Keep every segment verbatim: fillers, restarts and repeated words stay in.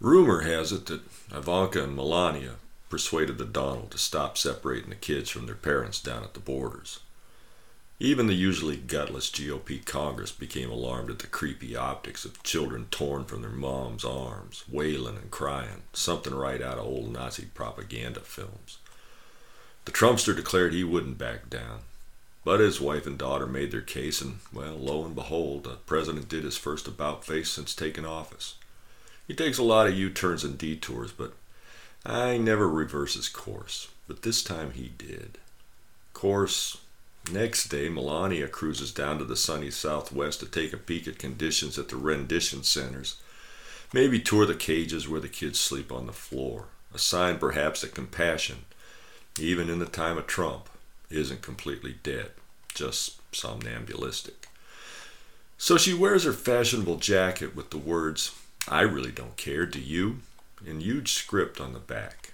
Rumor has it that Ivanka and Melania persuaded the Donald to stop separating the kids from their parents down at the borders. Even the usually gutless G O P Congress became alarmed at the creepy optics of children torn from their moms' arms, wailing and crying, something right out of old Nazi propaganda films. The Trumpster declared he wouldn't back down, but his wife and daughter made their case, and, well, lo and behold, the president did his first about-face since taking office. He takes a lot of U-turns and detours, but I never reverses course. But this time he did. Course, next day Melania cruises down to the sunny southwest to take a peek at conditions at the rendition centers. Maybe tour the cages where the kids sleep on the floor. A sign perhaps that compassion, even in the time of Trump, isn't completely dead, just somnambulistic. So she wears her fashionable jacket with the words, "I really don't care, do you?" in huge script on the back.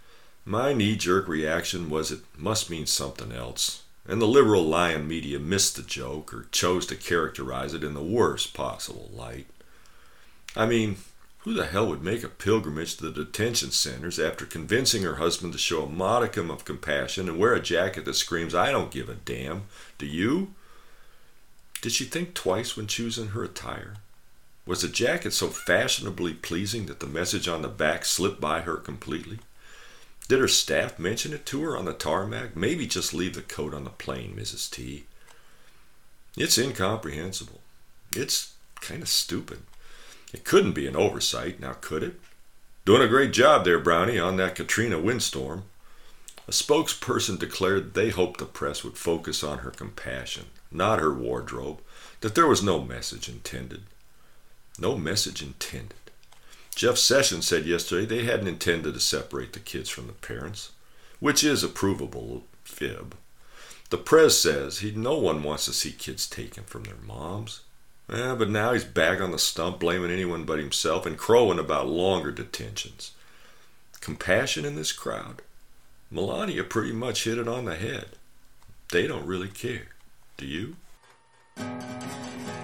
My knee-jerk reaction was it must mean something else, and the liberal lion media missed the joke or chose to characterize it in the worst possible light. I mean, who the hell would make a pilgrimage to the detention centers after convincing her husband to show a modicum of compassion and wear a jacket that screams, "I don't give a damn, do you?" Did she think twice when choosing her attire? Was the jacket so fashionably pleasing that the message on the back slipped by her completely? Did her staff mention it to her on the tarmac? Maybe just leave the coat on the plane, Missus T. It's incomprehensible. It's kind of stupid. It couldn't be an oversight, now could it? Doing a great job there, Brownie, on that Katrina windstorm. A spokesperson declared they hoped the press would focus on her compassion, not her wardrobe, that there was no message intended. No message intended. Jeff Sessions said yesterday they hadn't intended to separate the kids from the parents, which is a provable fib. The press says he no one wants to see kids taken from their moms. Eh, but now he's back on the stump blaming anyone but himself and crowing about longer detentions. Compassion in this crowd? Melania pretty much hit it on the head. They don't really care. Do you?